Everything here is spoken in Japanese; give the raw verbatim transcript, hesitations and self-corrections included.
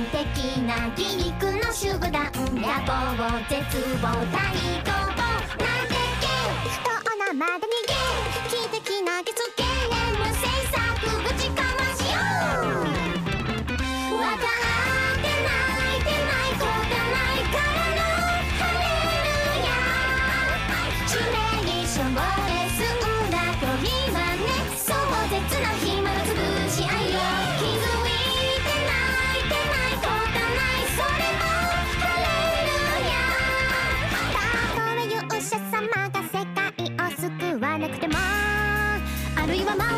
的なギミックの集団、野望絶望大逃亡なんてゲー遠なまで逃げ奇跡な月ゲーム制作ぶちかましようわかってないてないこがないからのハレルヤ致命傷をですんだと今ね壮絶な暇つぶし合いよ気づいてないてないこがないそれもハレルヤたとえ勇者様が世界を救わなくてもあるいは